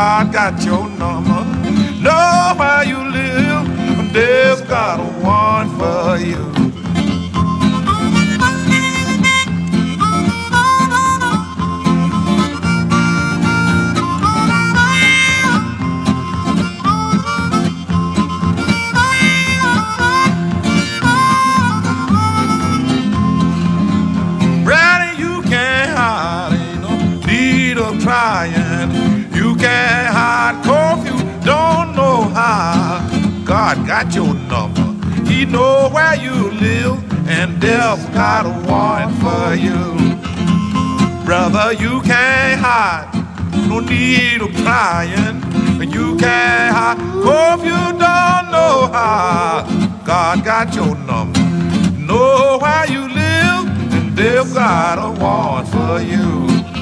God got your number. Know where you live, Deus got a one for you. Trying, you can't hide curfew, don't know how. God got your number, He know where you live, and Death's got a warrant for you. Brother, you can't hide, no need of trying. You can't hide curfew, don't know how. God got your number, know where you live, and Death's got a warrant for you.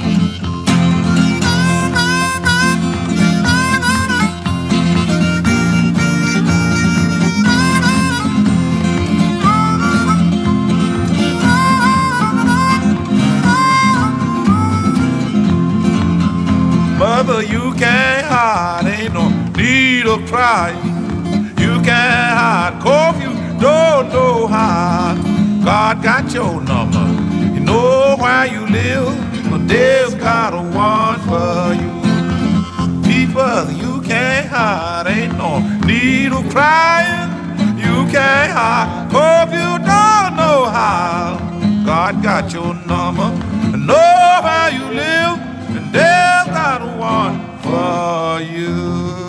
Mother, you can't hide, ain't no need of trying. You can't hide, curfew, don't know how. God got your number, He know where you live, but Deus got a one for you. People, you can't hide, ain't no need of crying. You can't hide, curfew, don't know how. God got your number, know where you live, and Deus got a one for you.